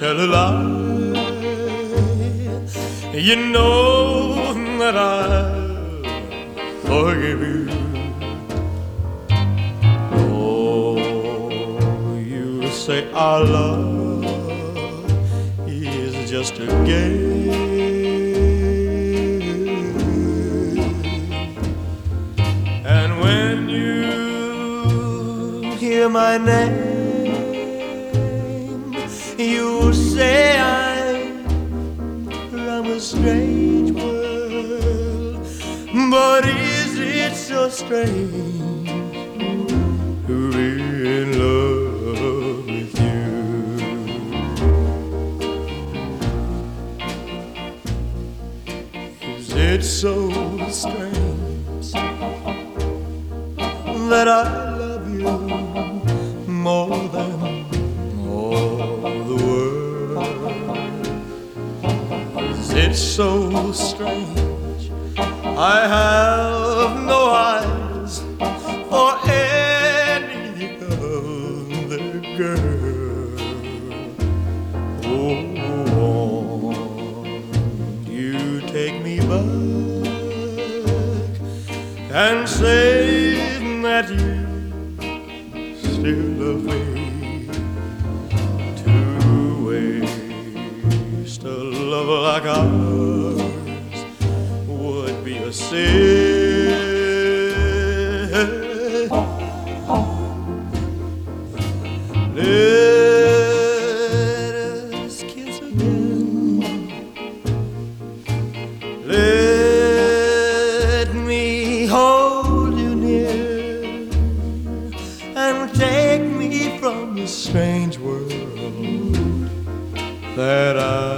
tell a lie. You know that I'll forgive you. Oh, you say our love is just a game, and when you hear my name, you'll say I'm from a strange world. But is it so strange to be in love with you? Is it so strange that I love you more than all the world? Is it so strange I have no eyes for any other girl? Oh, won't you take me back and say that you still love me? To waste a love like ours would be a sin. Let us kiss again. Let me hold you near and take me from the strange world that I